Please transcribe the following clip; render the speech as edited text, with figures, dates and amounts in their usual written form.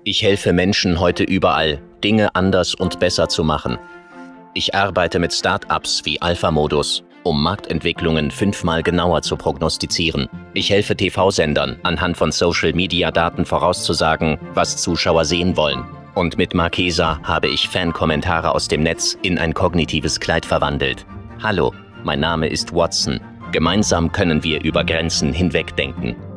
Ich helfe Menschen heute überall, Dinge anders und besser zu machen. Ich arbeite mit Start-ups wie Alpha-Modus, um Marktentwicklungen 5-mal genauer zu prognostizieren. Ich helfe TV-Sendern, anhand von Social-Media-Daten vorauszusagen, was Zuschauer sehen wollen. Und mit Marquesa habe ich Fan-Kommentare aus dem Netz in ein kognitives Kleid verwandelt. Hallo, mein Name ist Watson. Gemeinsam können wir über Grenzen hinwegdenken.